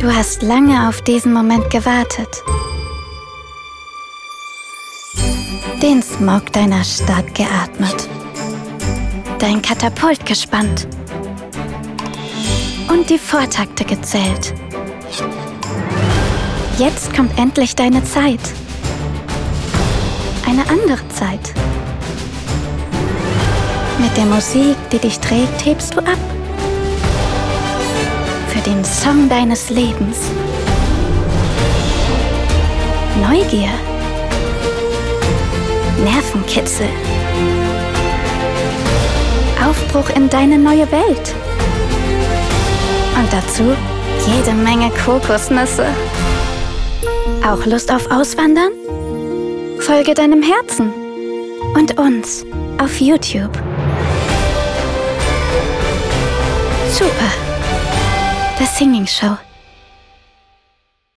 Du hast lange auf diesen Moment gewartet. Den Smog deiner Stadt geatmet. Dein Katapult gespannt. Und die Vortakte gezählt. Jetzt kommt endlich deine Zeit. Eine andere Zeit. Mit der Musik, die dich trägt, hebst du ab. Für den Song deines Lebens. Neugier. Nervenkitzel. Aufbruch in deine neue Welt. Und dazu jede Menge Kokosnüsse. Auch Lust auf Auswandern? Folge deinem Herzen und uns auf YouTube. Super. The Singing Show.